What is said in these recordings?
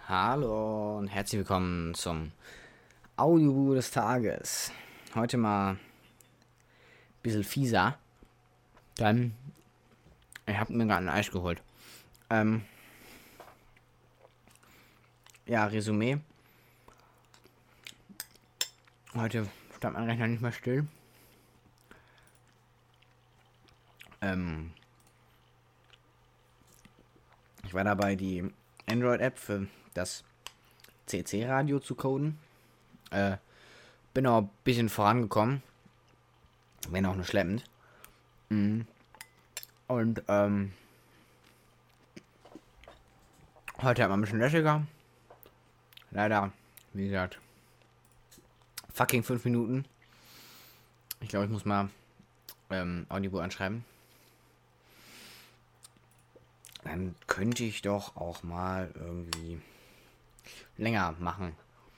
Hallo und herzlich willkommen zum Audio des Tages. Heute mal ein bisschen fieser. Dann, ich habe mir gerade ein Eis geholt. Resümee. Heute stand mein Rechner nicht mehr still. Ich war dabei, die Android-App für das CC-Radio zu coden. Bin auch ein bisschen vorangekommen. Wenn auch nur schleppend. Und heute hat man ein bisschen lässiger. Leider, wie gesagt, fucking 5 Minuten. Ich glaube, ich muss mal Audible anschreiben. Dann könnte ich doch auch mal irgendwie länger machen.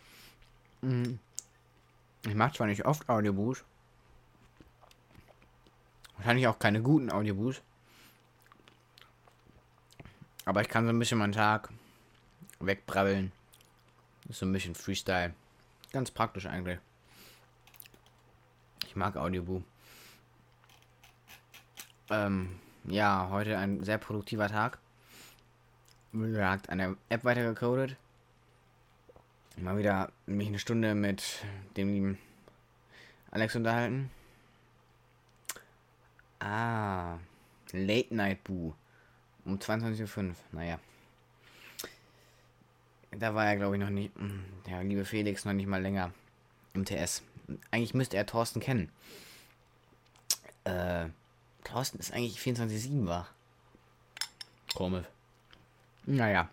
Ich mache zwar nicht oft Audiobooks. Wahrscheinlich auch keine guten Audiobooks. Aber ich kann so ein bisschen meinen Tag wegbrabbeln. Ist so ein bisschen Freestyle. Ganz praktisch eigentlich. Ich mag Audioboo. Heute ein sehr produktiver Tag. Wie gesagt, an der App weitergecodet. Mal wieder mich eine Stunde mit dem lieben Alex unterhalten. Late Night Boo. Um 22:05 Uhr. Naja. Da war er, glaube ich, noch nicht. Der liebe Felix noch nicht mal länger im TS. Eigentlich müsste er Thorsten kennen. Thorsten ist eigentlich 24/7 wach. Komisch. Naja.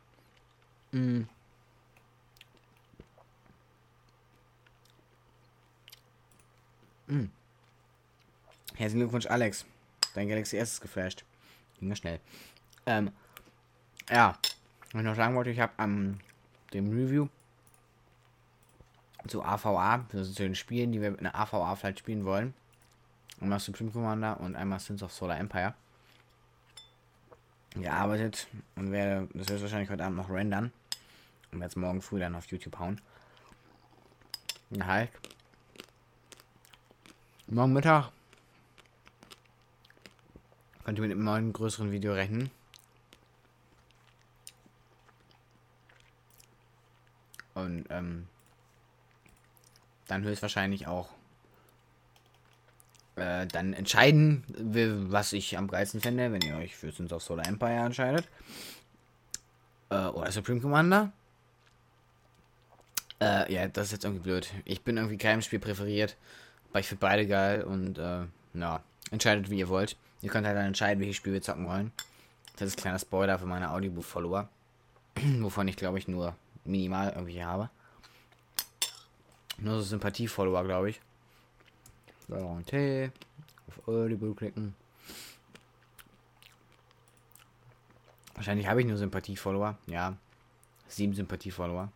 Herzlichen Glückwunsch, Alex. Dein Galaxy S ist geflasht. Ging ja schnell. Was ich noch sagen wollte, ich habe dem Review zu AVA, also zu den Spielen, die wir mit einer AVA vielleicht spielen wollen. Einmal Supreme Commander und einmal Sins of Solar Empire gearbeitet und werde das höchstwahrscheinlich heute Abend noch rendern und werde es morgen früh dann auf YouTube hauen. Halt. Morgen Mittag könnt ihr mit einem neuen größeren Video rechnen. Und dann höchstwahrscheinlich auch dann entscheiden, was ich am geilsten fände, wenn ihr euch für Sins of Solar Empire entscheidet. Oder Supreme Commander. Das ist jetzt irgendwie blöd. Ich bin irgendwie keinem Spiel präferiert, aber ich finde beide geil und entscheidet wie ihr wollt. Ihr könnt halt dann entscheiden, welches Spiel wir zocken wollen. Das ist ein kleiner Spoiler für meine Audiobook-Follower, wovon ich glaube ich nur minimal irgendwie habe. Nur so Sympathie-Follower, glaube ich. Und Tee auf Audible klicken. Wahrscheinlich habe ich nur Sympathie-Follower. Ja. 7 Sympathie-Follower.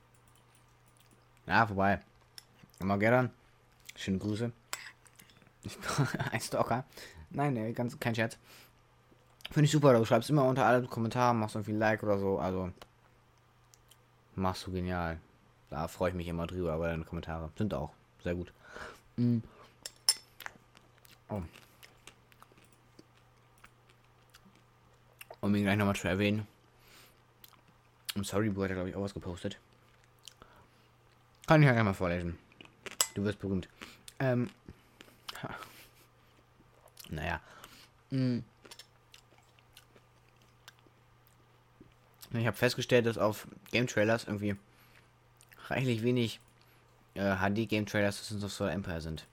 Ja, vorbei. Immer gern. Schöne Grüße. Ein Stalker. Nein, kein Scherz. Finde ich super. Du schreibst immer unter alle Kommentare, machst irgendwie ein Like oder so. Also, machst du genial. Da freue ich mich immer drüber, aber deine Kommentare sind auch sehr gut. Um ihn gleich nochmal zu erwähnen. Und sorry, Boo hat ja, glaube ich, auch was gepostet. Kann ich ja gleich mal vorlesen. Du wirst berühmt. Naja. Ich habe festgestellt, dass auf Game Trailers irgendwie reichlich wenig HD Game Trailers zu Sins of Solar Empire sind.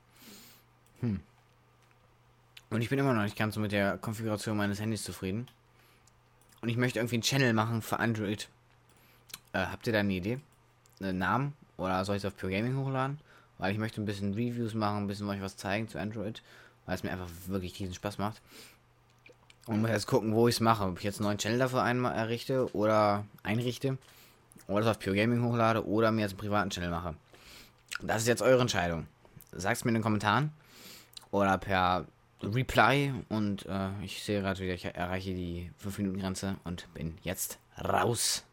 Und ich bin immer noch nicht ganz so mit der Konfiguration meines Handys zufrieden. Und ich möchte irgendwie einen Channel machen für Android. Habt ihr da eine Idee? Einen Namen? Oder soll ich es auf Pure Gaming hochladen? Weil ich möchte ein bisschen Reviews machen, ein bisschen euch was zeigen zu Android. Weil es mir einfach wirklich riesen Spaß macht. Und muss jetzt gucken, wo ich es mache. Ob ich jetzt einen neuen Channel dafür einrichte oder das auf Pure Gaming hochlade oder mir jetzt einen privaten Channel mache. Das ist jetzt eure Entscheidung. Sagt es mir in den Kommentaren oder per Reply und ich sehe gerade wieder, ich erreiche die 5-Minuten-Grenze und bin jetzt raus.